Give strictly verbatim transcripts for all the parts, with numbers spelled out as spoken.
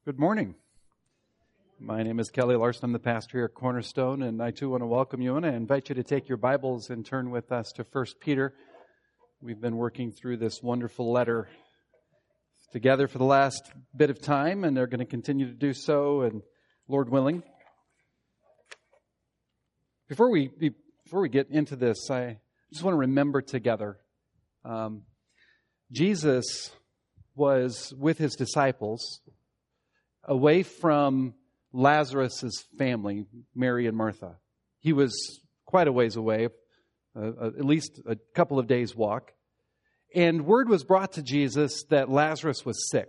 Good morning. My name is Kelly Larson. I'm the pastor here at Cornerstone, and I too want to welcome you, and I invite you to take your Bibles and turn with us to First Peter. We've been working through this wonderful letter together for the last bit of time, and they're going to continue to do so, and Lord willing. Before we before we get into this, I just want to remember together, um, Jesus was with his disciples away from Lazarus' family, Mary and Martha. He was quite a ways away, uh, at least a couple of days' walk. And word was brought to Jesus that Lazarus was sick.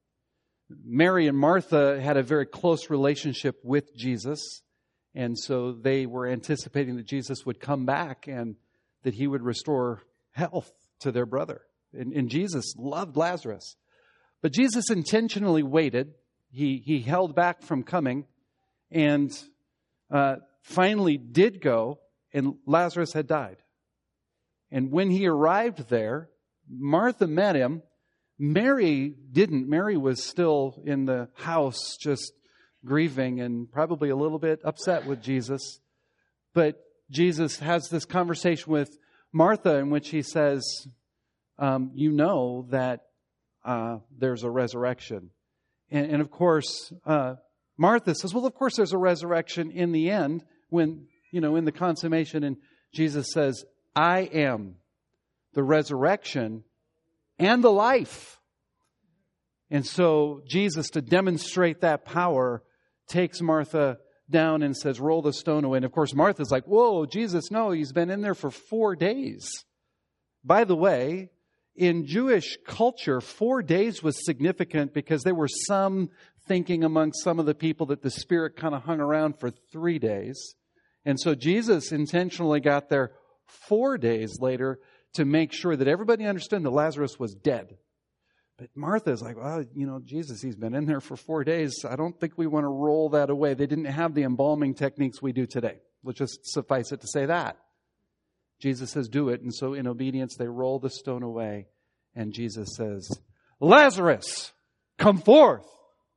Mary and Martha had a very close relationship with Jesus, and so they were anticipating that Jesus would come back and that he would restore health to their brother. And, and Jesus loved Lazarus. But Jesus intentionally waited. He he held back from coming and uh, finally did go, and Lazarus had died. And when he arrived there, Martha met him. Mary didn't. Mary was still in the house just grieving and probably a little bit upset with Jesus. But Jesus has this conversation with Martha in which he says, um, you know that uh, there's a resurrection. And, and of course, uh, Martha says, well, of course there's a resurrection in the end when, you know, in the consummation. And Jesus says, I am the resurrection and the life. And so Jesus, to demonstrate that power, takes Martha down and says, roll the stone away. And of course, Martha's like, whoa, Jesus, no, he's been in there for four days. By the way, in Jewish culture, four days was significant because there were some thinking among some of the people that the Spirit kind of hung around for three days. And so Jesus intentionally got there four days later to make sure that everybody understood that Lazarus was dead. But Martha's like, well, you know, Jesus, he's been in there for four days. I don't think we want to roll that away. They didn't have the embalming techniques we do today. Let's just suffice it to say that. Jesus says, do it. And so in obedience, they roll the stone away. And Jesus says, Lazarus, come forth.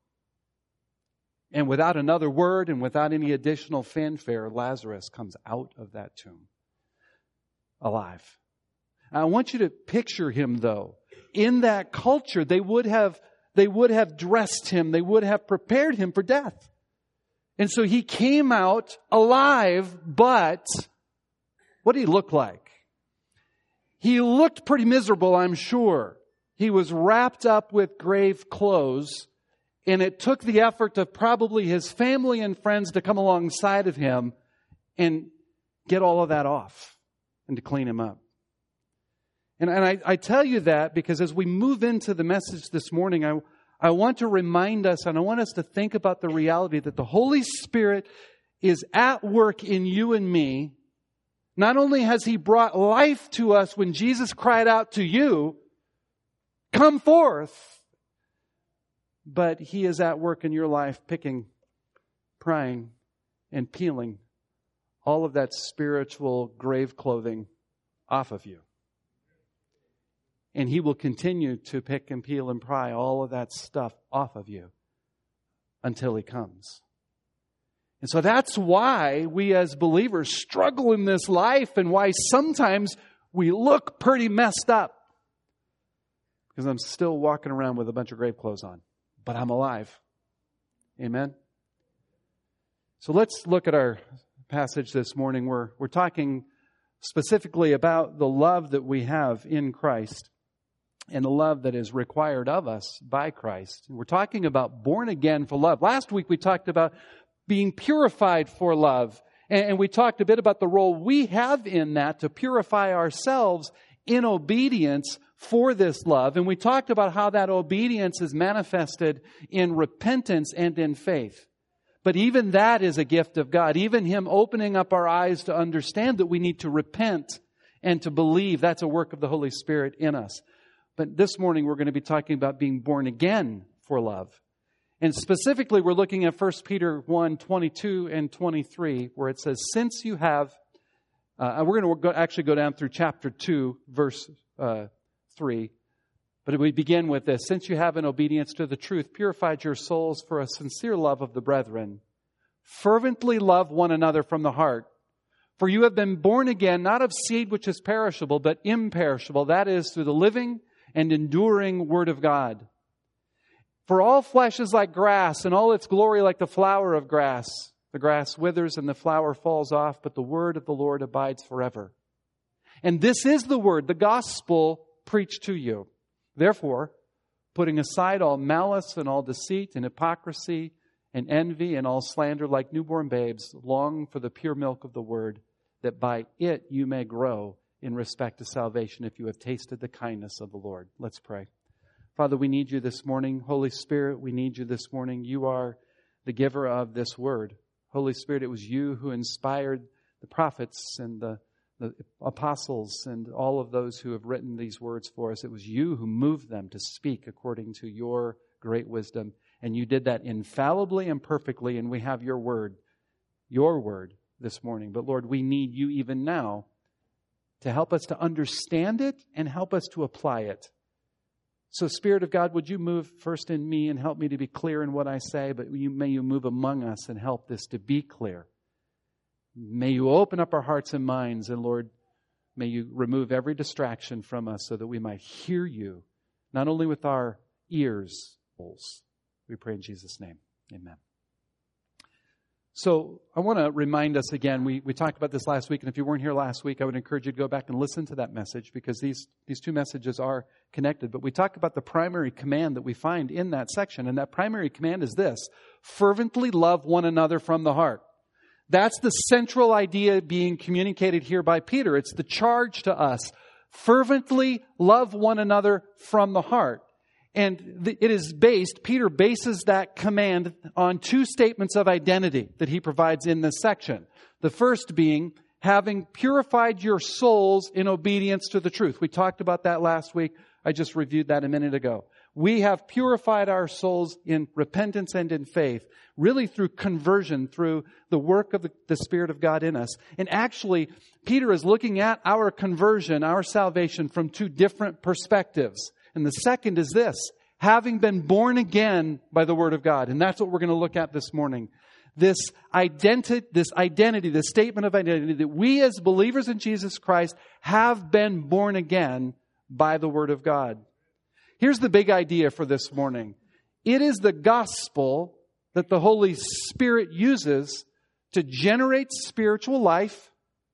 And without another word and without any additional fanfare, Lazarus comes out of that tomb alive. I want you to picture him, though. In that culture, they would have, they would have dressed him. They would have prepared him for death. And so he came out alive, but what did he look like? He looked pretty miserable, I'm sure. He was wrapped up with grave clothes, and it took the effort of probably his family and friends to come alongside of him and get all of that off and to clean him up. And, and I, I tell you that because as we move into the message this morning, I, I want to remind us and I want us to think about the reality that the Holy Spirit is at work in you and me. Not only has He brought life to us when Jesus cried out to you, come forth, but He is at work in your life picking, prying, and peeling all of that spiritual grave clothing off of you. And He will continue to pick and peel and pry all of that stuff off of you until He comes. And so that's why we as believers struggle in this life and why sometimes we look pretty messed up. Because I'm still walking around with a bunch of grave clothes on. But I'm alive. Amen? So let's look at our passage this morning. We're, we're talking specifically about the love that we have in Christ and the love that is required of us by Christ. We're talking about born again for love. Last week we talked about being purified for love. And we talked a bit about the role we have in that to purify ourselves in obedience for this love. And we talked about how that obedience is manifested in repentance and in faith. But even that is a gift of God. Even Him opening up our eyes to understand that we need to repent and to believe, that's a work of the Holy Spirit in us. But this morning we're going to be talking about being born again for love. And specifically, we're looking at First Peter one, twenty-two and twenty-three, where it says, since you have, uh, we're going to go, actually go down through chapter two, verse uh, three. But we begin with this. Since you have in obedience to the truth purified your souls for a sincere love of the brethren, fervently love one another from the heart. For you have been born again, not of seed which is perishable, but imperishable. That is, through the living and enduring Word of God. For all flesh is like grass, and all its glory like the flower of grass. The grass withers and the flower falls off, but the word of the Lord abides forever. And this is the word, the gospel preached to you. Therefore, putting aside all malice and all deceit and hypocrisy and envy and all slander, like newborn babes, long for the pure milk of the word, that by it you may grow in respect to salvation, if you have tasted the kindness of the Lord. Let's pray. Father, we need you this morning. Holy Spirit, we need you this morning. You are the giver of this word. Holy Spirit, it was you who inspired the prophets and the, the apostles and all of those who have written these words for us. It was you who moved them to speak according to your great wisdom. And you did that infallibly and perfectly, and we have your word, your word this morning. But Lord, we need you even now to help us to understand it and help us to apply it. So Spirit of God, would you move first in me and help me to be clear in what I say, but you, may you move among us and help this to be clear. May you open up our hearts and minds, and Lord, may you remove every distraction from us so that we might hear you, not only with our ears. We pray in Jesus' name. Amen. So I want to remind us again, we, we talked about this last week, and if you weren't here last week, I would encourage you to go back and listen to that message, because these, these two messages are connected. But we talked about the primary command that we find in that section, and that primary command is this: fervently love one another from the heart. That's the central idea being communicated here by Peter. It's the charge to us. Fervently love one another from the heart. And it is based, Peter bases that command on two statements of identity that he provides in this section. The first being, having purified your souls in obedience to the truth. We talked about that last week. I just reviewed that a minute ago. We have purified our souls in repentance and in faith, really through conversion, through the work of the, the Spirit of God in us. And actually, Peter is looking at our conversion, our salvation, from two different perspectives. And the second is this: having been born again by the Word of God. And that's what we're going to look at this morning. This identity, this identity, this statement of identity, that we as believers in Jesus Christ have been born again by the Word of God. Here's the big idea for this morning. It is the gospel that the Holy Spirit uses to generate spiritual life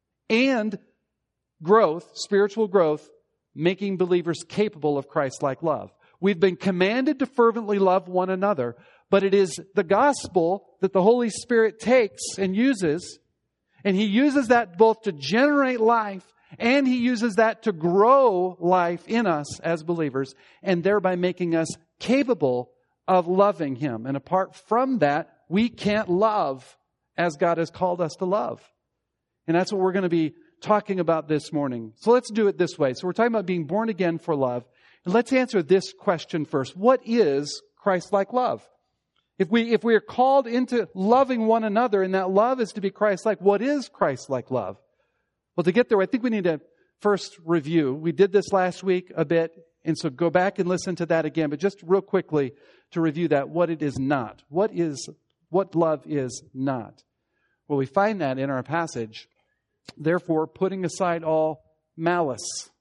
and growth, spiritual growth, making believers capable of Christ-like love. We've been commanded to fervently love one another, but it is the gospel that the Holy Spirit takes and uses, and He uses that both to generate life, and He uses that to grow life in us as believers, and thereby making us capable of loving Him. And apart from that, we can't love as God has called us to love. And that's what we're going to be talking about this morning. So let's do it this way. So we're talking about being born again for love. And let's answer this question first. What is Christ-like love? If we, if we are called into loving one another, and that love is to be Christ-like, what is Christ-like love? Well, to get there, I think we need to first review. We did this last week a bit, and so go back and listen to that again. But just real quickly to review that, what it is not. What is, what love is not? Well, we find that in our passage. Therefore, putting aside all malice.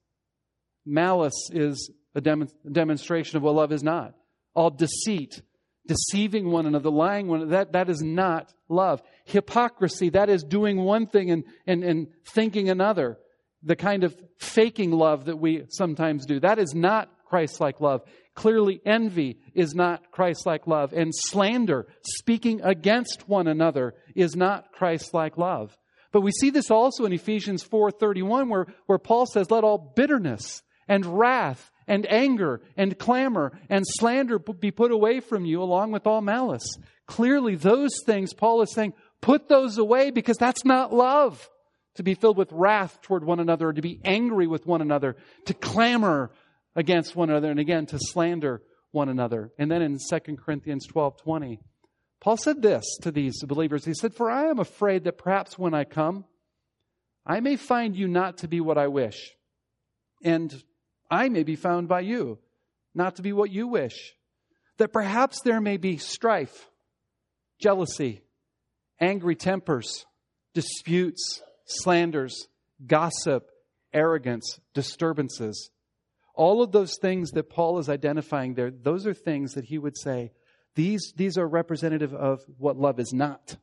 Malice is a dem- demonstration of what love is not. All deceit, deceiving one another, lying one another, that, that is not love. Hypocrisy, that is doing one thing and, and, and thinking another. The kind of faking love that we sometimes do. That is not Christ-like love. Clearly, envy is not Christ-like love. And slander, speaking against one another, is not Christ-like love. But we see this also in Ephesians four thirty-one, where, where Paul says, let all bitterness and wrath and anger and clamor and slander be put away from you, along with all malice. Clearly, those things, Paul is saying, put those away, because that's not love. To be filled with wrath toward one another, or to be angry with one another, to clamor against one another, and again, to slander one another. And then in Second Corinthians twelve twenty, Paul said this to these believers. He said, for I am afraid that perhaps when I come, I may find you not to be what I wish, and I may be found by you not to be what you wish. That perhaps there may be strife, jealousy, angry tempers, disputes, slanders, gossip, arrogance, disturbances. All of those things that Paul is identifying there, those are things that he would say, these, these are representative of what love is not.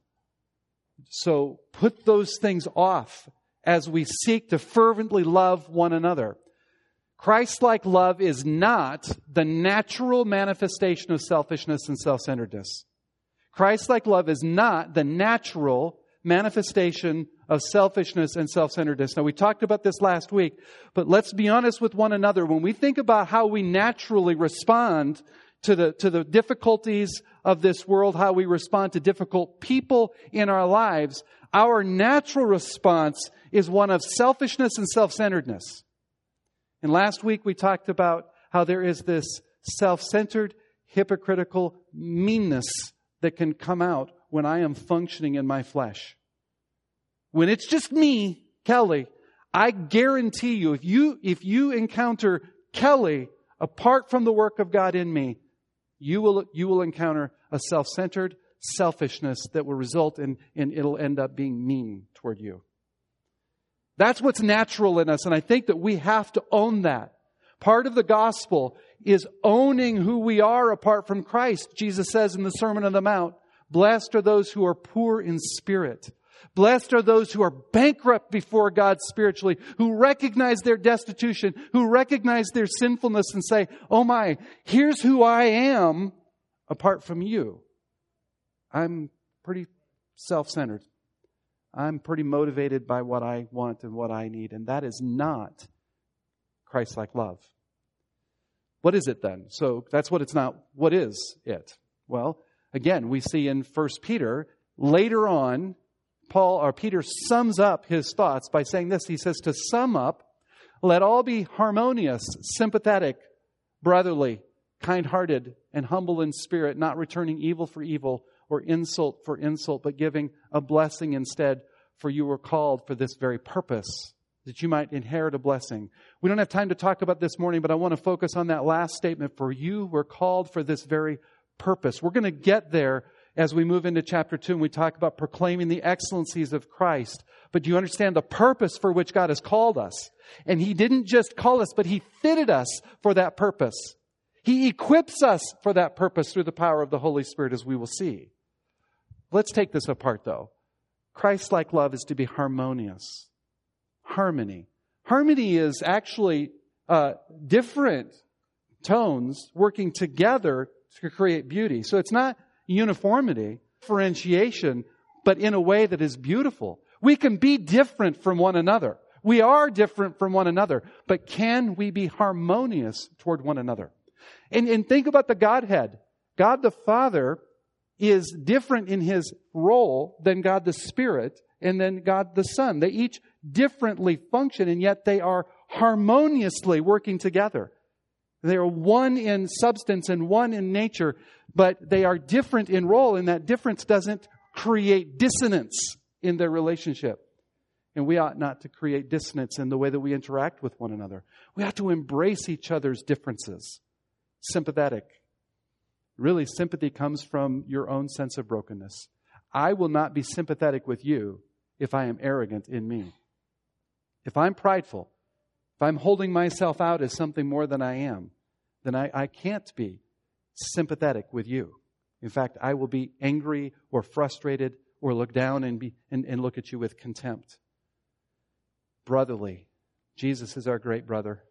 So put those things off as we seek to fervently love one another. Christ-like love is not the natural manifestation of selfishness and self-centeredness. Christ-like love is not the natural manifestation of selfishness and self-centeredness. Now, we talked about this last week, but let's be honest with one another. When we think about how we naturally respond to the, to the difficulties of this world, how we respond to difficult people in our lives, our natural response is one of selfishness and self-centeredness. And last week we talked about how there is this self-centered, hypocritical meanness that can come out when I am functioning in my flesh. When it's just me, Kelly, I guarantee you, if you, if you encounter Kelly apart from the work of God in me, you will, you will encounter a self-centered selfishness that will result in, in it'll end up being mean toward you. That's what's natural in us, and I think that we have to own that. Part of the gospel is owning who we are apart from Christ. Jesus says in the Sermon on the Mount, blessed are those who are poor in spirit. Blessed are those who are bankrupt before God spiritually, who recognize their destitution, who recognize their sinfulness and say, oh my, here's who I am apart from you. I'm pretty self-centered. I'm pretty motivated by what I want and what I need. And that is not Christ-like love. What is it then? So that's what it's not. What is it? Well, again, we see in First Peter, later on, Paul or Peter sums up his thoughts by saying this. He says, to sum up, let all be harmonious, sympathetic, brotherly, kind-hearted, and humble in spirit, not returning evil for evil or insult for insult, but giving a blessing instead. For you were called for this very purpose, that you might inherit a blessing. We don't have time to talk about this morning, but I want to focus on that last statement. For you were called for this very purpose. We're going to get there as we move into chapter two, and we talk about proclaiming the excellencies of Christ. But do you understand the purpose for which God has called us? And He didn't just call us, but He fitted us for that purpose. He equips us for that purpose through the power of the Holy Spirit, as we will see. Let's take this apart, though. Christ-like love is to be harmonious. Harmony. Harmony is actually uh, different tones working together to create beauty. So it's not uniformity, differentiation, but in a way that is beautiful. We can be different from one another. We are different from one another, but can we be harmonious toward one another? And, and think about the Godhead. God the Father is different in His role than God the Spirit and then God the Son. They each differently function, and yet they are harmoniously working together. They are one in substance and one in nature, but they are different in role, and that difference doesn't create dissonance in their relationship. And we ought not to create dissonance in the way that we interact with one another. We ought to embrace each other's differences. Sympathetic. Really, sympathy comes from your own sense of brokenness. I will not be sympathetic with you if I am arrogant in me. If I'm prideful, if I'm holding myself out as something more than I am, then I, I can't be sympathetic with you. In fact, I will be angry or frustrated or look down and, be, and, and look at you with contempt. Brotherly. Jesus is our great brother.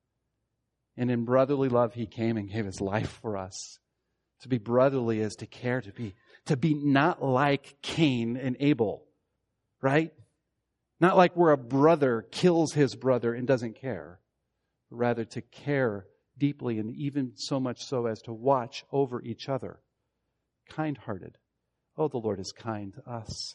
And in brotherly love, He came and gave His life for us. To be brotherly is to care, to be, to be not like Cain and Abel, right? Not like where a brother kills his brother and doesn't care. Rather to care deeply, and even so much so as to watch over each other. Kind-hearted. Oh, the Lord is kind to us.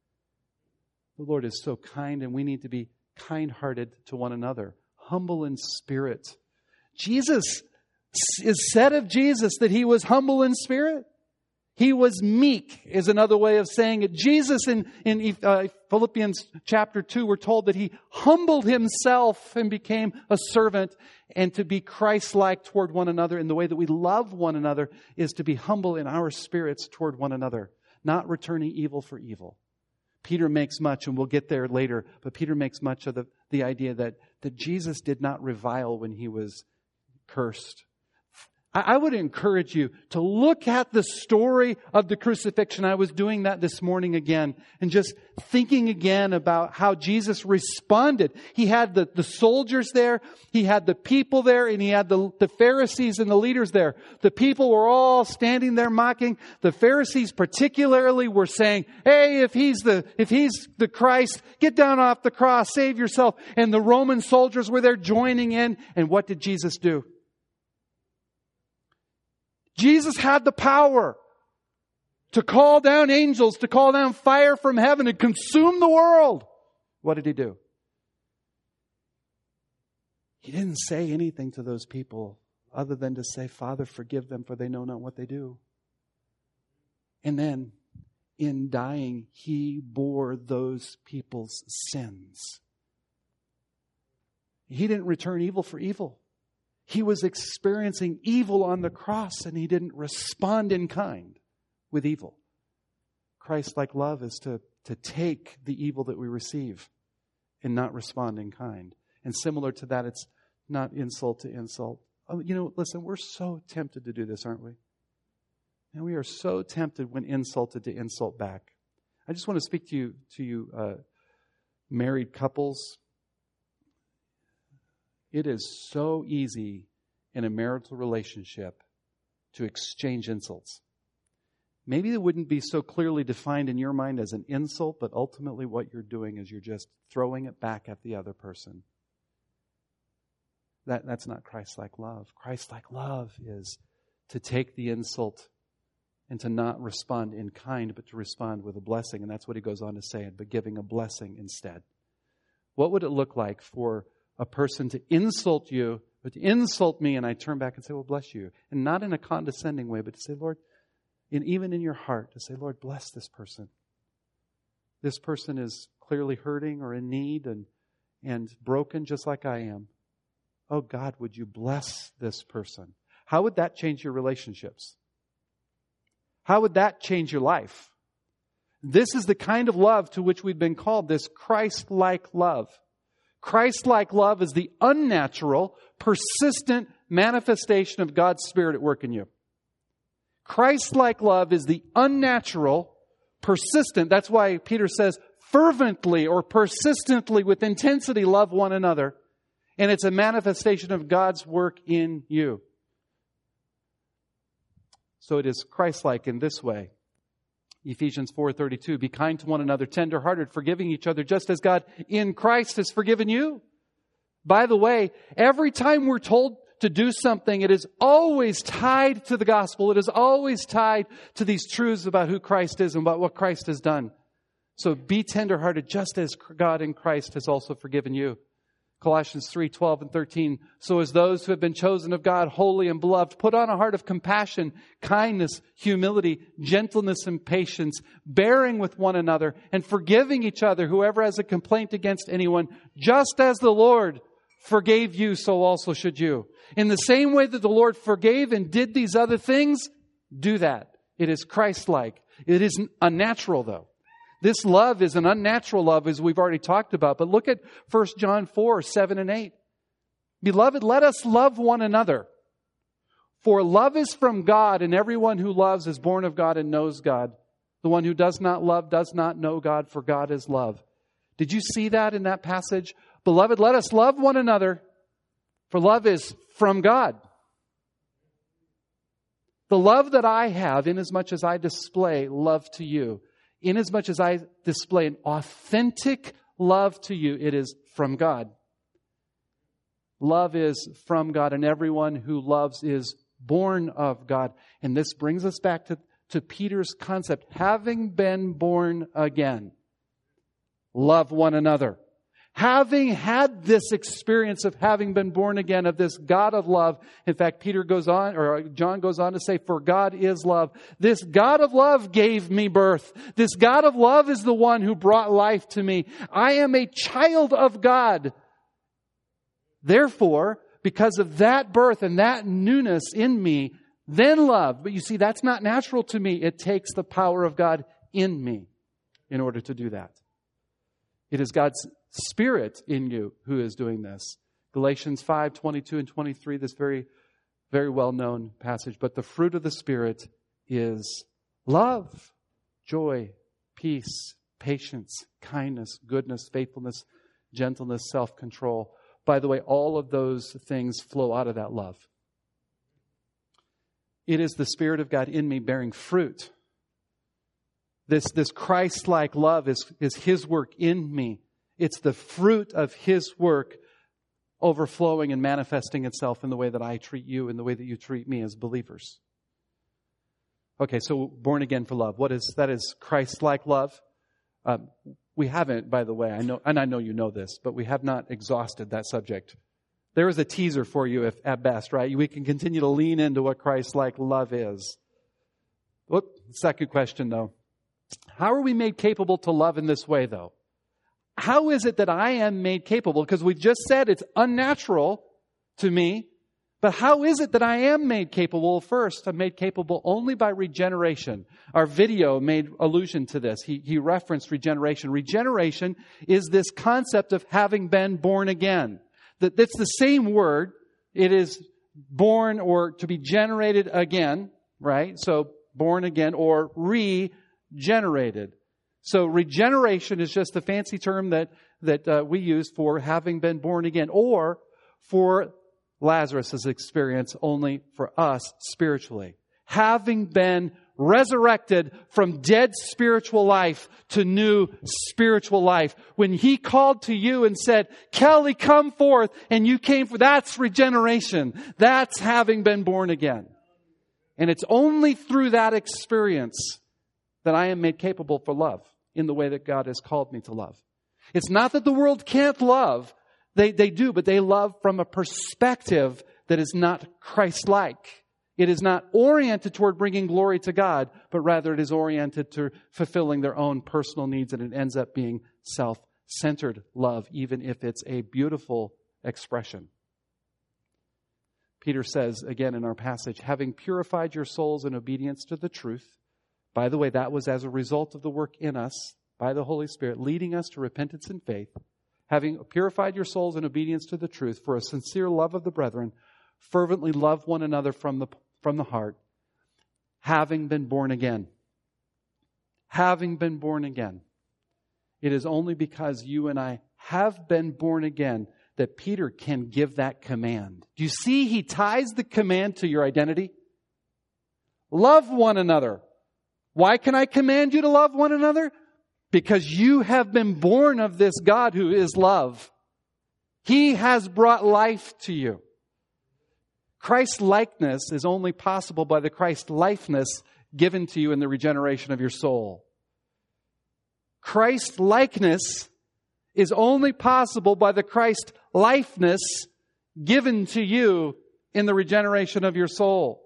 The Lord is so kind, and we need to be kind-hearted to one another. Humble in spirit. Jesus is said of Jesus that He was humble in spirit. He was meek is another way of saying it. Jesus in, in uh, Philippians chapter two, we're told that He humbled Himself and became a servant. And to be Christ-like toward one another in the way that we love one another is to be humble in our spirits toward one another, not returning evil for evil. Peter makes much, and we'll get there later, but Peter makes much of the, the idea that, that Jesus did not revile when He was cursed. I would encourage you to look at the story of the crucifixion. I was doing that this morning again and just thinking again about how Jesus responded. He had the, the soldiers there, He had the people there, and He had the, the Pharisees and the leaders there. The people were all standing there mocking. The Pharisees particularly were saying, hey, if he's the, if he's the Christ, get down off the cross, save yourself. And the Roman soldiers were there joining in. And what did Jesus do? Jesus had the power to call down angels, to call down fire from heaven and consume the world. What did He do? He didn't say anything to those people other than to say, Father, forgive them, for they know not what they do. And then, in dying, He bore those people's sins. He didn't return evil for evil. He was experiencing evil on the cross, and He didn't respond in kind with evil. Christ-like love is to, to take the evil that we receive and not respond in kind. And similar to that, it's not insult to insult. Oh, you know, listen, we're so tempted to do this, aren't we? And we are so tempted when insulted to insult back. I just want to speak to you, to you uh, married couples. It is so easy in a marital relationship to exchange insults. Maybe it wouldn't be so clearly defined in your mind as an insult, but ultimately what you're doing is you're just throwing it back at the other person. That, that's not Christ-like love. Christ-like love is to take the insult and to not respond in kind, but to respond with a blessing. And that's what He goes on to say, but giving a blessing instead. What would it look like for a person to insult you, but to insult me, and I turn back and say, well, bless you. And not in a condescending way, but to say, Lord, and even in your heart, to say, Lord, bless this person. This person is clearly hurting or in need and, and broken just like I am. Oh God, would you bless this person? How would that change your relationships? How would that change your life? This is the kind of love to which we've been called, this Christ-like love. Christ-like love is the unnatural, persistent manifestation of God's Spirit at work in you. Christ-like love is the unnatural, persistent, that's why Peter says, fervently or persistently with intensity love one another. And it's a manifestation of God's work in you. So it is Christ-like in this way. Ephesians four thirty-two, be kind to one another, tender-hearted, forgiving each other, just as God in Christ has forgiven you. By the way, every time we're told to do something, it is always tied to the gospel. It is always tied to these truths about who Christ is and about what Christ has done. So be tender-hearted, just as God in Christ has also forgiven you. Colossians three twelve and thirteen, so as those who have been chosen of God, holy and beloved, put on a heart of compassion, kindness, humility, gentleness, and patience, bearing with one another and forgiving each other, whoever has a complaint against anyone, just as the Lord forgave you, so also should you. In the same way that the Lord forgave and did these other things, do that. It is Christ-like. It is unnatural, though. This love is an unnatural love, as we've already talked about. But look at First John four, seven and eight. Beloved, let us love one another. For love is from God, and everyone who loves is born of God and knows God. The one who does not love does not know God, for God is love. Did you see that in that passage? Beloved, let us love one another, for love is from God. The love that I have, inasmuch as I display love to you, inasmuch as I display an authentic love to you, it is from God. Love is from God, and everyone who loves is born of God. And this brings us back to, to Peter's concept. Having been born again, love one another. Having had this experience of having been born again, of this God of love. In fact, Peter goes on, or John goes on to say, for God is love. This God of love gave me birth. This God of love is the one who brought life to me. I am a child of God. Therefore, because of that birth and that newness in me, then love. But you see, that's not natural to me. It takes the power of God in me in order to do that. It is God's Spirit in you who is doing this. Galatians five, twenty-two and twenty-three, this very, very well-known passage. But the fruit of the Spirit is love, joy, peace, patience, kindness, goodness, faithfulness, gentleness, self-control. By the way, all of those things flow out of that love. It is the Spirit of God in me bearing fruit. This, this Christ-like love is, is His work in me. It's the fruit of His work overflowing and manifesting itself in the way that I treat you, in the way that you treat me as believers. Okay, so born again for love. What is that? Is Christ-like love. Um, we haven't, by the way, I know, and I know you know this, but we have not exhausted that subject. There is a teaser for you, if at best, right? We can continue to lean into what Christ-like love is. Whoop, second question, though. How are we made capable to love in this way, though? How is it that I am made capable? Because we just said it's unnatural to me. But how is it that I am made capable? First, I'm made capable only by regeneration. Our video made allusion to this. He, he referenced regeneration. Regeneration is this concept of having been born again. That That's the same word. It is born or to be generated again, right? So born again or regenerated. So regeneration is just the fancy term that, that uh, we use for having been born again, or for Lazarus' experience only for us spiritually. Having been resurrected from dead spiritual life to new spiritual life. When He called to you and said, Kelly, come forth, and you came forth, that's regeneration. That's having been born again. And it's only through that experience that I am made capable for love in the way that God has called me to love. It's not that the world can't love. They, they do, but they love from a perspective that is not Christ-like. It is not oriented toward bringing glory to God, but rather it is oriented to fulfilling their own personal needs, and it ends up being self-centered love, even if it's a beautiful expression. Peter says, again in our passage, having purified your souls in obedience to the truth. By the way, that was as a result of the work in us by the Holy Spirit, leading us to repentance and faith. Having purified your souls in obedience to the truth for a sincere love of the brethren, fervently love one another from the, from the heart, having been born again. Having been born again. It is only because you and I have been born again that Peter can give that command. Do you see he ties the command to your identity? Love one another. Why can I command you to love one another? Because you have been born of this God who is love. He has brought life to you. Christ-likeness is only possible by the Christ-likeness given to you in the regeneration of your soul. Christ-likeness is only possible by the Christ-likeness given to you in the regeneration of your soul.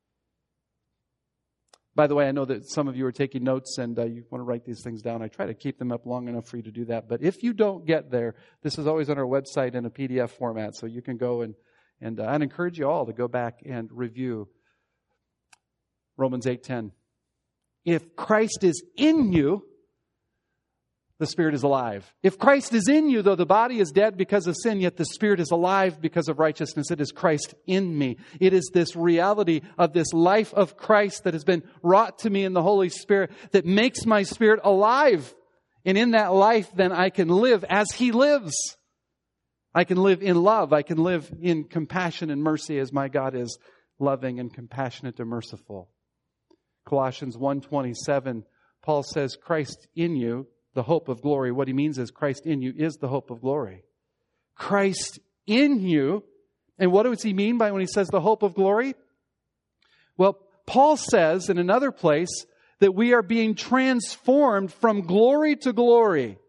By the way, I know that some of you are taking notes and uh, you want to write these things down. I try to keep them up long enough for you to do that. But if you don't get there, this is always on our website in a P D F format. So you can go and, and uh, I'd encourage you all to go back and review Romans eight ten. If Christ is in you, the Spirit is alive. If Christ is in you, though the body is dead because of sin, yet the Spirit is alive because of righteousness. It is Christ in me. It is this reality of this life of Christ that has been wrought to me in the Holy Spirit that makes my spirit alive. And in that life, then I can live as He lives. I can live in love. I can live in compassion and mercy as my God is loving and compassionate and merciful. Colossians one twenty-seven, Paul says, Christ in you, the hope of glory. What he means is Christ in you is the hope of glory. Christ in you. And what does he mean by when he says the hope of glory? Well, Paul says in another place that we are being transformed from glory to glory,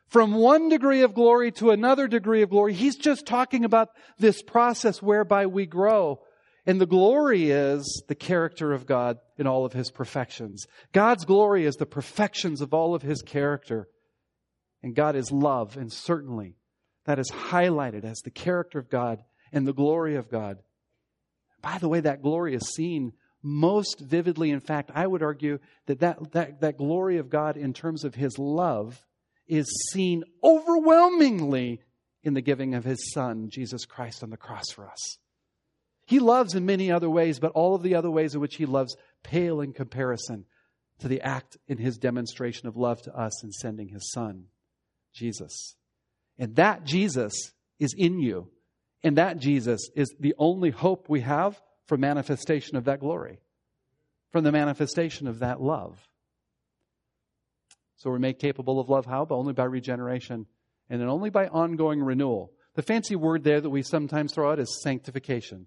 From one degree of glory to another degree of glory. He's just talking about this process whereby we grow. And the glory is the character of God in all of His perfections. God's glory is the perfections of all of His character. And God is love, and certainly that is highlighted as the character of God and the glory of God. By the way, that glory is seen most vividly. In fact, I would argue that that, that, that glory of God in terms of His love is seen overwhelmingly in the giving of His Son, Jesus Christ, on the cross for us. He loves in many other ways, but all of the other ways in which He loves pale in comparison to the act in His demonstration of love to us in sending His Son, Jesus. And that Jesus is in you. And that Jesus is the only hope we have for manifestation of that glory, from the manifestation of that love. So we're made capable of love how? But only by regeneration, and then only by ongoing renewal. The fancy word there that we sometimes throw out is sanctification.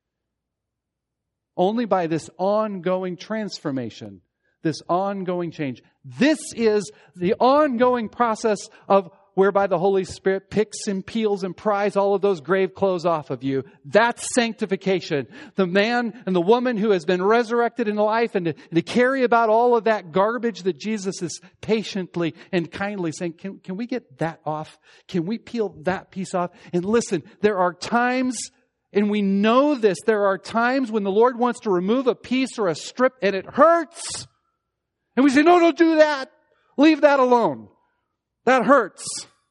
Only by this ongoing transformation, this ongoing change. This is the ongoing process of whereby the Holy Spirit picks and peels and pries all of those grave clothes off of you. That's sanctification. The man and the woman who has been resurrected in life, and to, and to carry about all of that garbage that Jesus is patiently and kindly saying, can, can we get that off? Can we peel that piece off? And listen, there are times, and we know this, there are times when the Lord wants to remove a piece or a strip and it hurts. And we say, no, don't do that. Leave that alone. That hurts.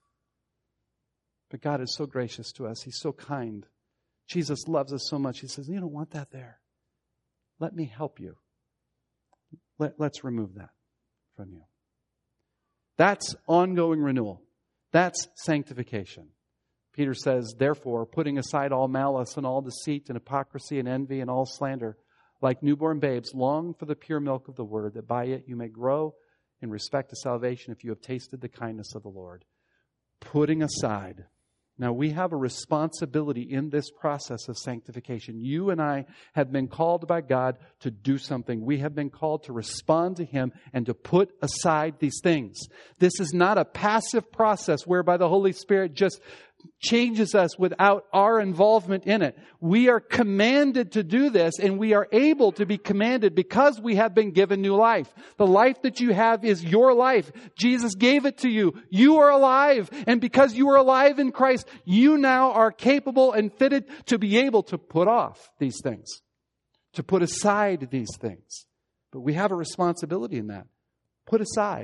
But God is so gracious to us. He's so kind. Jesus loves us so much. He says, you don't want that there. Let me help you. Let, let's remove that from you. That's ongoing renewal. That's sanctification. Peter says, therefore, putting aside all malice and all deceit and hypocrisy and envy and all slander, like newborn babes, long for the pure milk of the word, that by it you may grow in respect to salvation if you have tasted the kindness of the Lord. Putting aside. Now, we have a responsibility in this process of sanctification. You and I have been called by God to do something. We have been called to respond to Him and to put aside these things. This is not a passive process whereby the Holy Spirit just changes us without our involvement in it. We are commanded to do this, and we are able to be commanded because we have been given new life. The life that you have is your life. Jesus gave it to you. You are alive, and because you are alive in Christ, you now are capable and fitted to be able to put off these things, to put aside these things. But we have a responsibility in that. Put aside.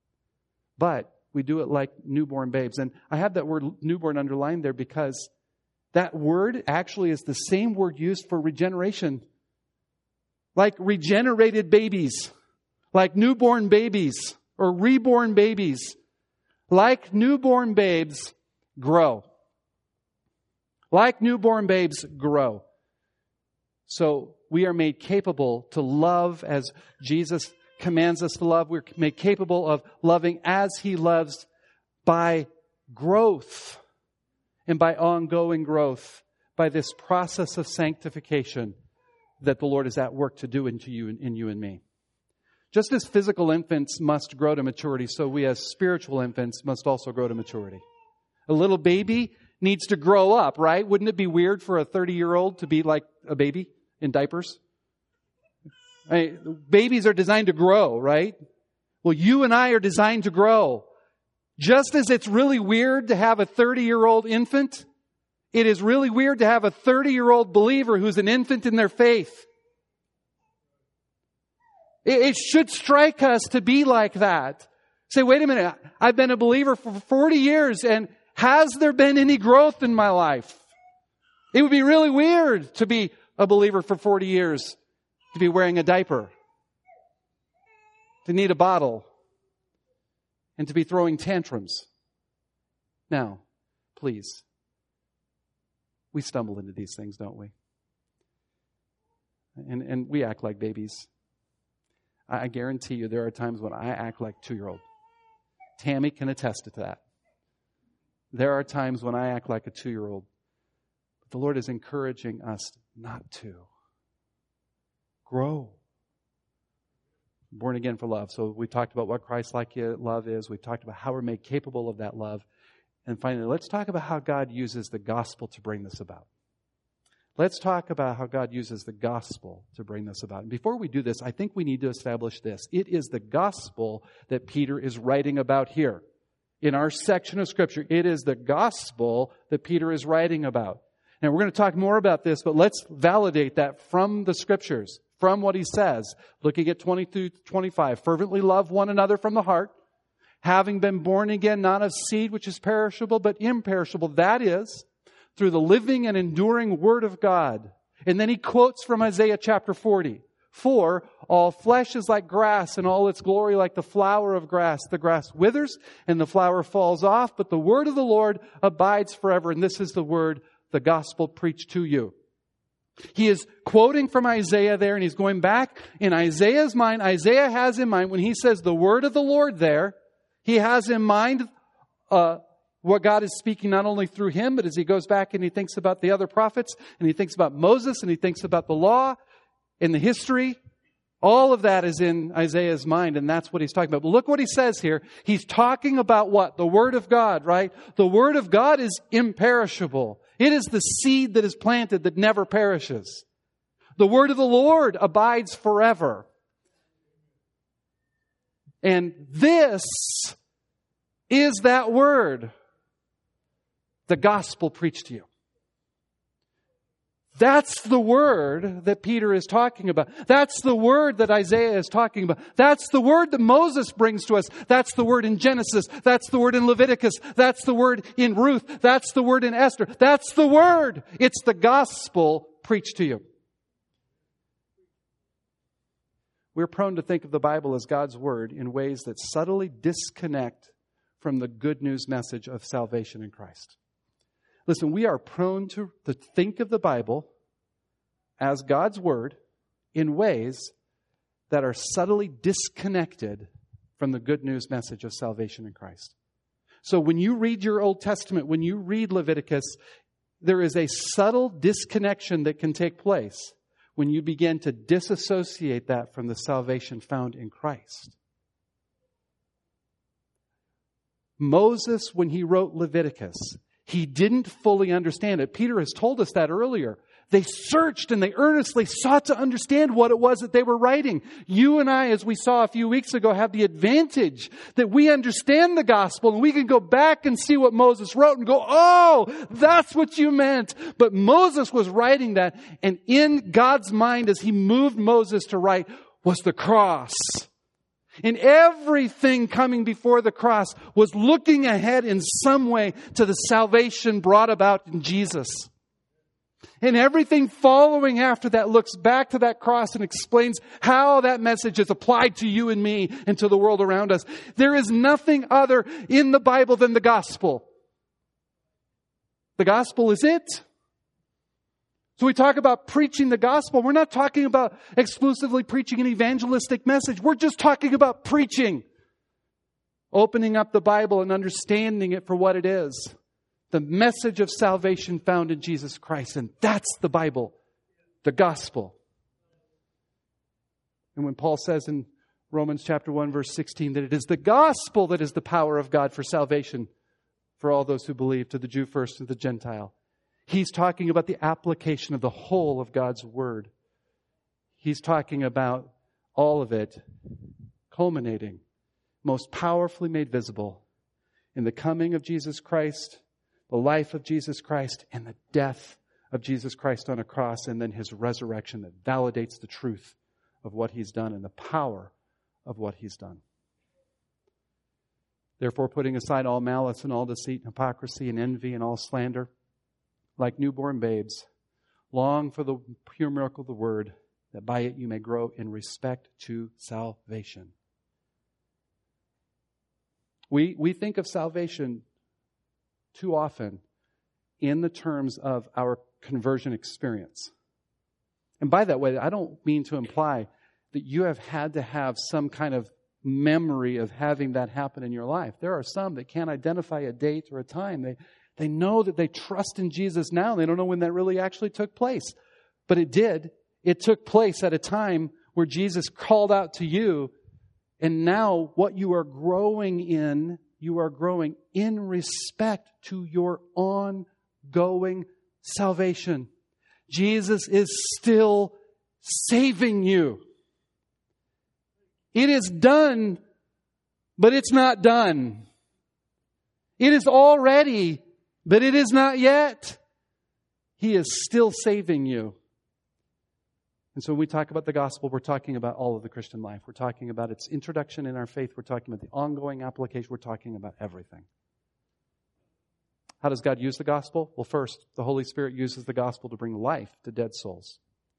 But we do it like newborn babes. And I have that word newborn underlined there because that word actually is the same word used for regeneration. Like regenerated babies. Like newborn babies. Or reborn babies. Like newborn babes, grow. Like newborn babes, grow. So we are made capable to love as Jesus commands us to love. We're made capable of loving as He loves by growth and by ongoing growth, by this process of sanctification that the Lord is at work to do into you, in you and me. Just as physical infants must grow to maturity, so we as spiritual infants must also grow to maturity. A little baby needs to grow up, right? Wouldn't it be weird for a thirty-year-old to be like a baby in diapers? I mean, babies are designed to grow, right? Well, you and I are designed to grow. Just as it's really weird to have a thirty-year-old infant, it is really weird to have a thirty-year-old believer who's an infant in their faith. It, it should strike us to be like that. Say, wait a minute, I've been a believer for forty years, and has there been any growth in my life? It would be really weird to be a believer for forty years. To be wearing a diaper, to need a bottle, and to be throwing tantrums. Now, please, we stumble into these things, don't we? And and we act like babies. I guarantee you there are times when I act like a two-year-old. Tammy can attest to that. There are times when I act like a two-year-old. But the Lord is encouraging us not to. Grow. Born again for love. So we talked about what Christ-like love is. We've talked about how we're made capable of that love. And finally, let's talk about how God uses the gospel to bring this about. Let's talk about how God uses the gospel to bring this about. And before we do this, I think we need to establish this. It is the gospel that Peter is writing about here. In our section of Scripture, it is the gospel that Peter is writing about. Now, we're going to talk more about this, but let's validate that from the Scriptures, from what he says. Looking at twenty through twenty-five. Fervently love one another from the heart, having been born again, not of seed which is perishable, but imperishable. That is, through the living and enduring Word of God. And then he quotes from Isaiah chapter forty. For all flesh is like grass, and all its glory like the flower of grass. The grass withers, and the flower falls off, but the word of the Lord abides forever. And this is the word, the gospel preached to you. He is quoting from Isaiah there, and he's going back in Isaiah's mind. Isaiah has in mind, when he says the word of the Lord there, he has in mind uh, what God is speaking not only through him, but as he goes back and he thinks about the other prophets, and he thinks about Moses, and he thinks about the law, in the history, all of that is in Isaiah's mind, and that's what he's talking about. But look what he says here. He's talking about what? The Word of God, right? The Word of God is imperishable. It is the seed that is planted that never perishes. The Word of the Lord abides forever. And this is that Word, the gospel preached to you. That's the word that Peter is talking about. That's the word that Isaiah is talking about. That's the word that Moses brings to us. That's the word in Genesis. That's the word in Leviticus. That's the word in Ruth. That's the word in Esther. That's the word. It's the gospel preached to you. We're prone to think of the Bible as God's word in ways that subtly disconnect from the good news message of salvation in Christ. Listen, we are prone to, to think of the Bible as God's Word in ways that are subtly disconnected from the good news message of salvation in Christ. So when you read your Old Testament, when you read Leviticus, there is a subtle disconnection that can take place when you begin to disassociate that from the salvation found in Christ. Moses, when he wrote Leviticus, he didn't fully understand it. Peter has told us that earlier. They searched and they earnestly sought to understand what it was that they were writing. You and I, as we saw a few weeks ago, have the advantage that we understand the gospel and we can go back and see what Moses wrote and go, oh, that's what you meant. But Moses was writing that, and in God's mind as he moved Moses to write was the cross. And everything coming before the cross was looking ahead in some way to the salvation brought about in Jesus. And everything following after that looks back to that cross and explains how that message is applied to you and me and to the world around us. There is nothing other in the Bible than the gospel. The gospel is it. So we talk about preaching the gospel. We're not talking about exclusively preaching an evangelistic message. We're just talking about preaching. Opening up the Bible and understanding it for what it is. The message of salvation found in Jesus Christ. And that's the Bible. The gospel. And when Paul says in Romans chapter one verse sixteen that it is the gospel that is the power of God for salvation for all those who believe, to the Jew first and the Gentile. He's talking about the application of the whole of God's Word. He's talking about all of it culminating, most powerfully made visible in the coming of Jesus Christ, the life of Jesus Christ, and the death of Jesus Christ on a cross, and then His resurrection that validates the truth of what He's done and the power of what He's done. Therefore, putting aside all malice and all deceit and hypocrisy and envy and all slander, like newborn babes, long for the pure miracle of the Word, that by it you may grow in respect to salvation. We, we think of salvation too often in the terms of our conversion experience. And by that way, I don't mean to imply that you have had to have some kind of memory of having that happen in your life. There are some that can't identify a date or a time. They They know that they trust in Jesus now. They don't know when that really actually took place. But it did. It took place at a time where Jesus called out to you And now what you are growing in, you are growing in respect to your ongoing salvation. Jesus is still saving you. It is done, but it's not done. It is already, but it is not yet. He is still saving you. And so when we talk about the gospel, we're talking about all of the Christian life. We're talking about its introduction in our faith. We're talking about the ongoing application. We're talking about everything. How does God use the gospel? Well, first, the Holy Spirit uses the gospel to bring life to dead souls.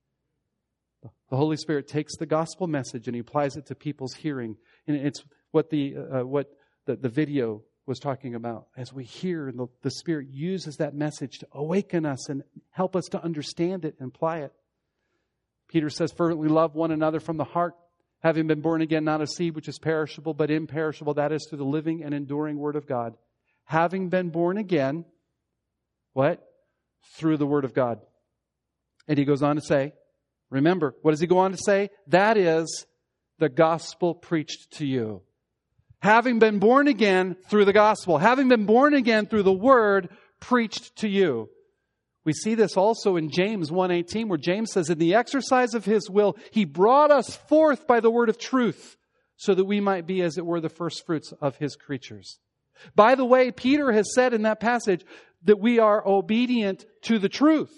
The Holy Spirit takes the gospel message and He applies it to people's hearing. And it's what the uh, what the, the video was talking about. As we hear, the, the Spirit uses that message to awaken us and help us to understand it and apply it. Peter says, fervently love one another from the heart, having been born again, not of seed which is perishable, but imperishable. That is through the living and enduring Word of God. Having been born again, what? Through the Word of God. And he goes on to say, remember, what does he go on to say? That is the gospel preached to you. Having been born again through the gospel. Having been born again through the Word preached to you. We see this also in James one eighteen, where James says, in the exercise of His will, He brought us forth by the word of truth, so that we might be, as it were, the first fruits of His creatures. By the way, Peter has said in that passage that we are obedient to the truth.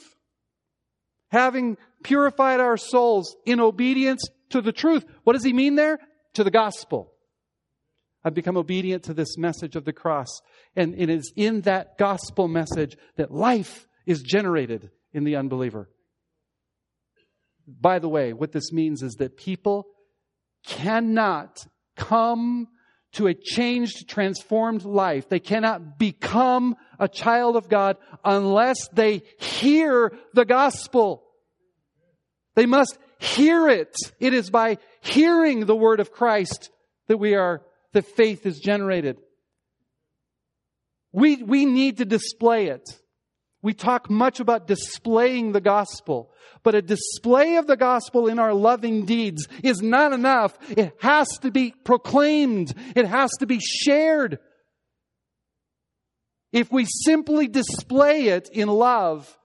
Having purified our souls in obedience to the truth. What does he mean there? To the gospel. I've become obedient to this message of the cross. And it is in that gospel message that life is generated in the unbeliever. By the way, what this means is that people cannot come to a changed, transformed life. They cannot become a child of God unless they hear the gospel. They must hear it. It is by hearing the word of Christ that we are, that faith is generated. We, we need to display it. We talk much about displaying the gospel, but a display of the gospel in our loving deeds is not enough. It has to be proclaimed. It has to be shared. If we simply display it in love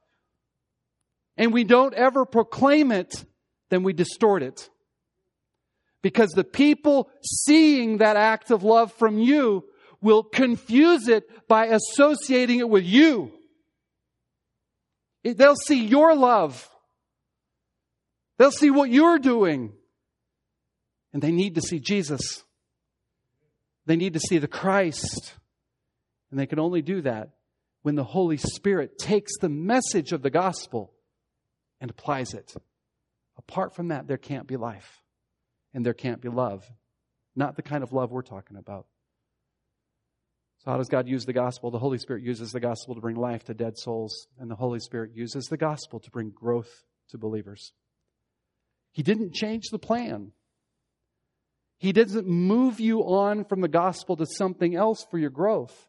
and we don't ever proclaim it, then we distort it. Because the people seeing that act of love from you will confuse it by associating it with you. They'll see your love. They'll see what you're doing. And they need to see Jesus. They need to see the Christ. And they can only do that when the Holy Spirit takes the message of the gospel and applies it. Apart from that, there can't be life. And there can't be love. Not the kind of love we're talking about. So how does God use the gospel? The Holy Spirit uses the gospel to bring life to dead souls. And the Holy Spirit uses the gospel to bring growth to believers. He didn't change the plan. He doesn't move you on from the gospel to something else for your growth.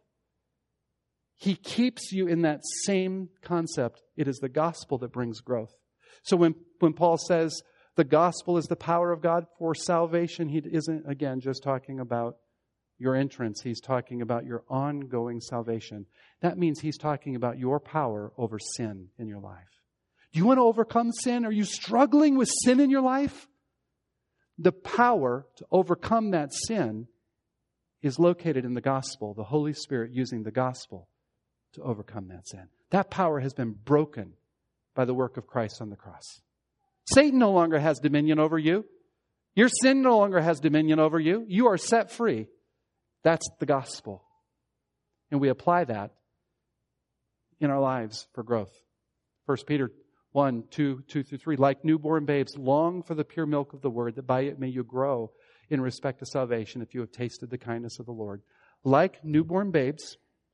He keeps you in that same concept. It is the gospel that brings growth. So when, when Paul says the gospel is the power of God for salvation, he isn't, again, just talking about your entrance. He's talking about your ongoing salvation. That means he's talking about your power over sin in your life. Do you want to overcome sin? Are you struggling with sin in your life? The power to overcome that sin is located in the gospel. The Holy Spirit using the gospel to overcome that sin. That power has been broken by the work of Christ on the cross. Satan no longer has dominion over you. Your sin no longer has dominion over you. You are set free. That's the gospel. And we apply that in our lives for growth. First Peter one, two, two through three. Like newborn babes, long for the pure milk of the word, that by it may you grow in respect to salvation, if you have tasted the kindness of the Lord. Like newborn babes,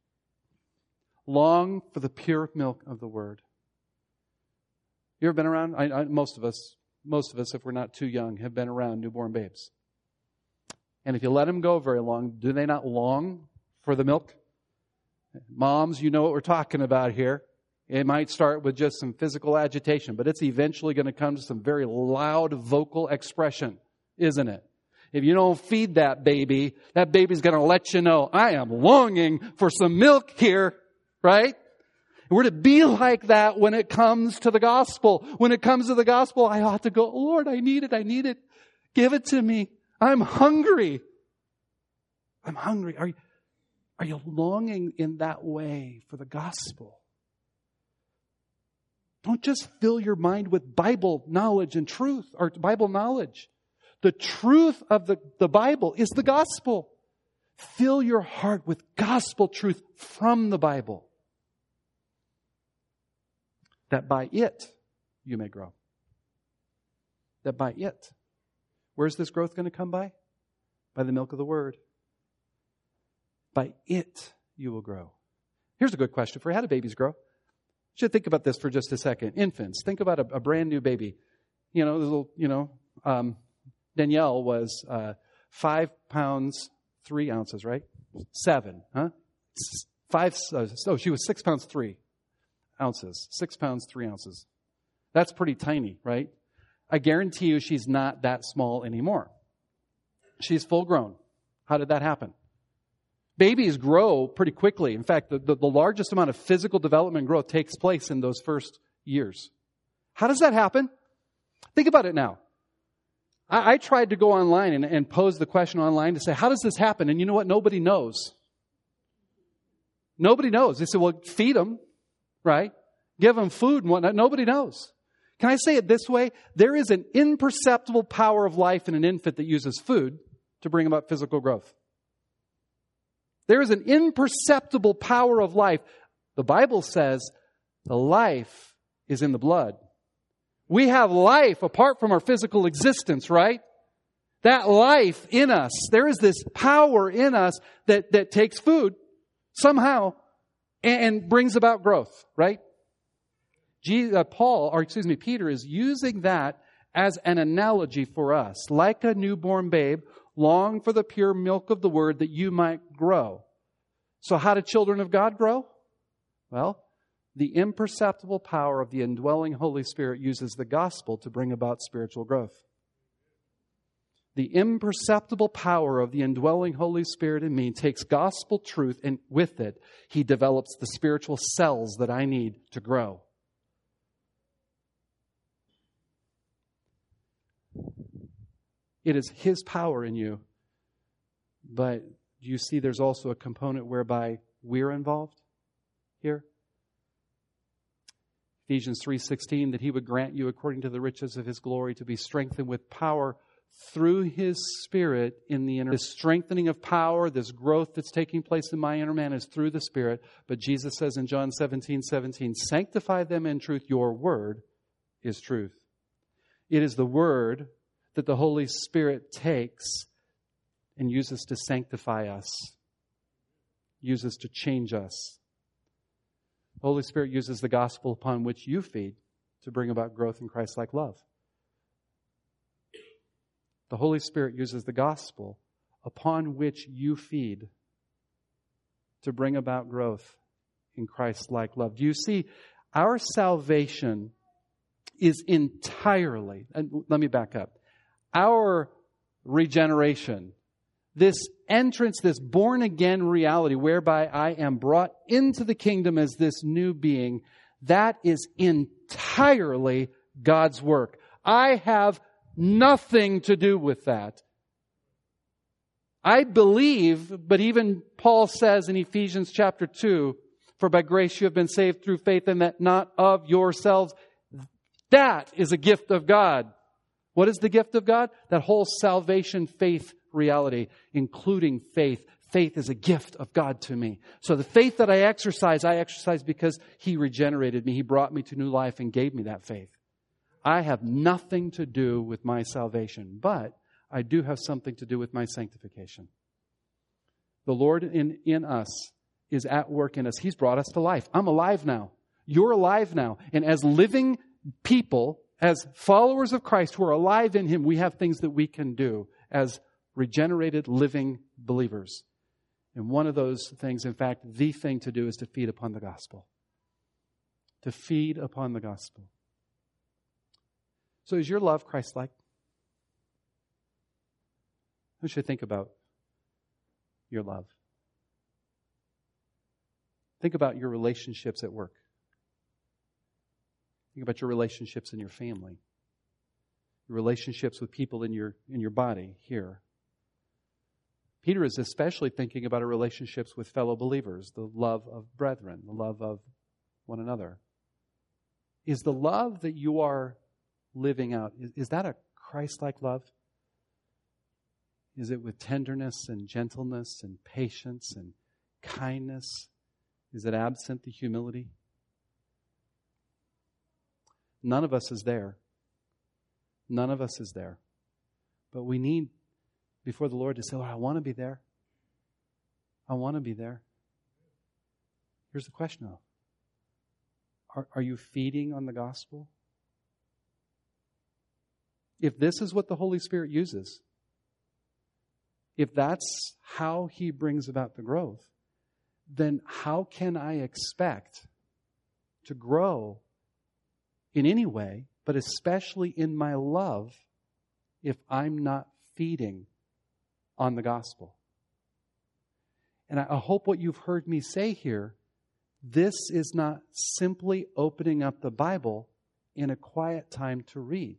long for the pure milk of the word. You ever been around? I, I, most of us, most of us, if we're not too young, have been around newborn babes. And if you let them go very long, do they not long for the milk? Moms, you know what we're talking about here. It might start with just some physical agitation, but it's eventually going to come to some very loud vocal expression, isn't it? If you don't feed that baby, that baby's going to let you know, I am longing for some milk here, right? We're to be like that when it comes to the gospel. When it comes to the gospel, I ought to go, Lord, I need it, I need it. Give it to me. I'm hungry. I'm hungry. Are you, are you longing in that way for the gospel? Don't just fill your mind with Bible knowledge and truth, or Bible knowledge. The truth of the, the Bible is the gospel. Fill your heart with gospel truth from the Bible, that by it you may grow. That by it. Where's this growth going to come by? By the milk of the Word. By it you will grow. Here's a good question for you. How do babies grow? You should think about this for just a second. Infants. Think about a, a brand new baby. You know, little, you know, um, Danielle was uh, five pounds, three ounces, right? Seven, huh? Five, uh, oh, she was six pounds, three ounces. Six pounds, three ounces. That's pretty tiny, right? I guarantee you she's not that small anymore. She's full grown. How did that happen? Babies grow pretty quickly. In fact, the, the, the largest amount of physical development and growth takes place in those first years. How does that happen? Think about it now. I, I tried to go online and, and pose the question online to say, how does this happen? And you know what? Nobody knows. Nobody knows. They said, well, feed them, right? Give them food and whatnot. Nobody knows. Can I say it this way? There is an imperceptible power of life in an infant that uses food to bring about physical growth. There is an imperceptible power of life. The Bible says the life is in the blood. We have life apart from our physical existence, right? That life in us, there is this power in us that, that takes food somehow and, and brings about growth, right? Jesus, uh, Paul, or excuse me, Peter is using that as an analogy for us. Like a newborn babe, long for the pure milk of the Word that you might grow. So how do children of God grow? Well, the imperceptible power of the indwelling Holy Spirit uses the gospel to bring about spiritual growth. The imperceptible power of the indwelling Holy Spirit in me takes gospel truth, and with it, He develops the spiritual cells that I need to grow. It is His power in you. But do you see there's also a component whereby we're involved here? Ephesians three sixteen, that He would grant you according to the riches of His glory to be strengthened with power through His Spirit in the inner. This strengthening of power, this growth that's taking place in my inner man is through the Spirit. But Jesus says in John seventeen seventeen, sanctify them in truth. Your word is truth. It is the word that the Holy Spirit takes and uses to sanctify us, uses to change us. The Holy Spirit uses the gospel upon which you feed to bring about growth in Christ-like love. The Holy Spirit uses the gospel upon which you feed to bring about growth in Christ-like love. Do you see, our salvation is entirely, and let me back up, our regeneration, this entrance, this born-again reality whereby I am brought into the kingdom as this new being, that is entirely God's work. I have nothing to do with that. I believe, but even Paul says in Ephesians chapter two, for by grace you have been saved through faith, and that not of yourselves. That is a gift of God. What is the gift of God? That whole salvation faith reality, including faith. Faith is a gift of God to me. So the faith that I exercise, I exercise because He regenerated me. He brought me to new life and gave me that faith. I have nothing to do with my salvation, but I do have something to do with my sanctification. The Lord in, in us is at work in us. He's brought us to life. I'm alive now. You're alive now. And as living people, as followers of Christ who are alive in Him, we have things that we can do as regenerated, living believers. And one of those things, in fact, the thing to do is to feed upon the gospel. To feed upon the gospel. So is your love Christ-like? want you to think about your love. Think about your relationships at work. Think about your relationships in your family. Your relationships with people in your in your body here. Peter is especially thinking about our relationships with fellow believers, the love of brethren, the love of one another. Is the love that you are living out, is, is that a Christ-like love? Is it with tenderness and gentleness and patience and kindness? Is it absent the humility? None of us is there. None of us is there. But we need, before the Lord, to say, Lord, I want to be there. I want to be there. Here's the question, though. Are, are you feeding on the gospel? If this is what the Holy Spirit uses, if that's how He brings about the growth, then how can I expect to grow in any way, but especially in my love, if I'm not feeding on the gospel? And I hope what you've heard me say here, this is not simply opening up the Bible in a quiet time to read.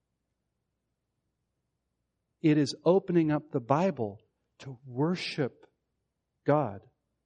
It is opening up the Bible to worship God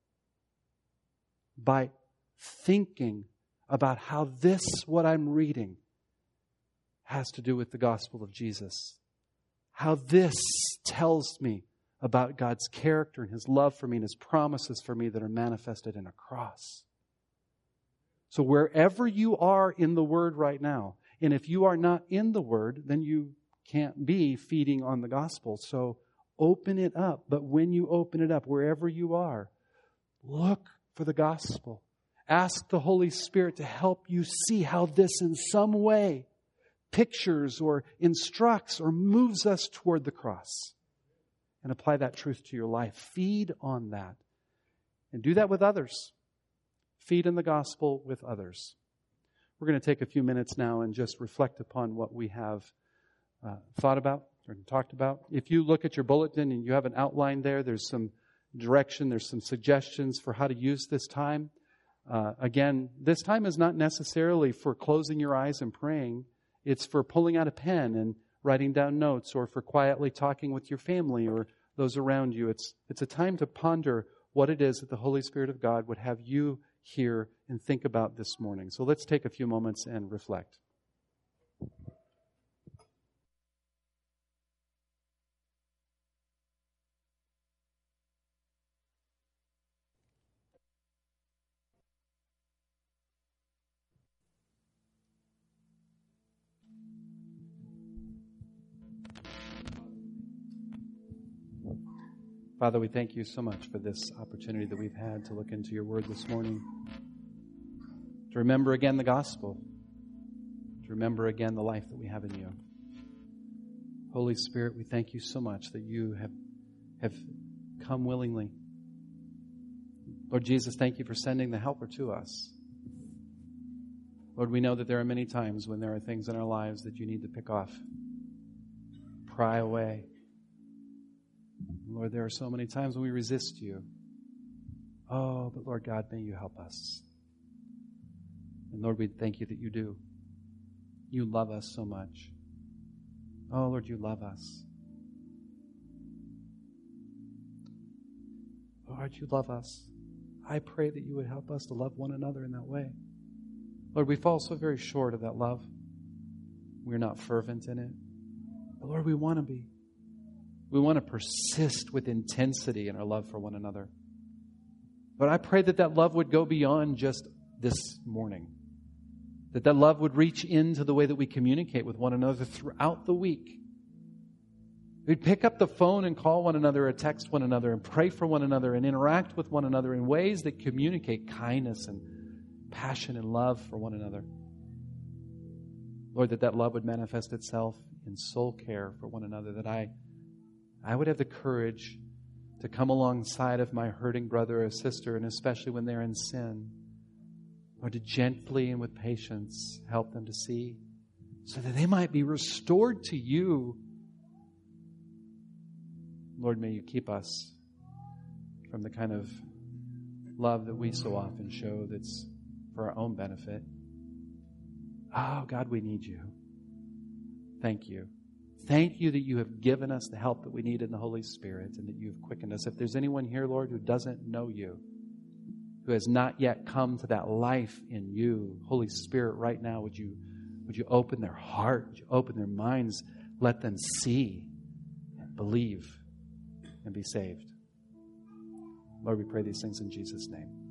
by thinking about how this, what I'm reading, has to do with the gospel of Jesus. How this tells me about God's character and His love for me and His promises for me that are manifested in a cross. So wherever you are in the Word right now, and if you are not in the Word, then you can't be feeding on the gospel. So open it up. But when you open it up, wherever you are, look for the gospel. Ask the Holy Spirit to help you see how this in some way pictures or instructs or moves us toward the cross. And apply that truth to your life. Feed on that. And do that with others. Feed in the gospel with others. We're going to take a few minutes now and just reflect upon what we have uh, thought about or talked about. If you look at your bulletin and you have an outline there, there's some direction, there's some suggestions for how to use this time. Uh, again, this time is not necessarily for closing your eyes and praying. It's for pulling out a pen and writing down notes, or for quietly talking with your family or those around you. It's, it's a time to ponder what it is that the Holy Spirit of God would have you hear and think about this morning. So let's take a few moments and reflect. Father, we thank you so much for this opportunity that we've had to look into your word this morning. To remember again the gospel. To remember again the life that we have in you. Holy Spirit, we thank you so much that you have, have come willingly. Lord Jesus, thank you for sending the helper to us. Lord, we know that there are many times when there are things in our lives that you need to pick off, pry away. Lord, there are so many times when we resist you. Oh, but Lord God, may you help us. And Lord, we thank you that you do. You love us so much. Oh, Lord, you love us. Lord, you love us. I pray that you would help us to love one another in that way. Lord, we fall so very short of that love. We're not fervent in it. But Lord, we want to be. We want to persist with intensity in our love for one another. But I pray that that love would go beyond just this morning. That that love would reach into the way that we communicate with one another throughout the week. We'd pick up the phone and call one another or text one another and pray for one another and interact with one another in ways that communicate kindness and passion and love for one another. Lord, that that love would manifest itself in soul care for one another. That I I would have the courage to come alongside of my hurting brother or sister, and especially when they're in sin, or to gently and with patience help them to see, so that they might be restored to you Lord, may you keep us from the kind of love that we so often show that's for our own benefit. Oh, God, we need you. Thank you. Thank you that you have given us the help that we need in the Holy Spirit and that you've quickened us. If there's anyone here, Lord, who doesn't know you, who has not yet come to that life in you, Holy Spirit, right now, would you, would you open their heart? Would you open their minds? Let them see and believe and be saved. Lord, we pray these things in Jesus' name.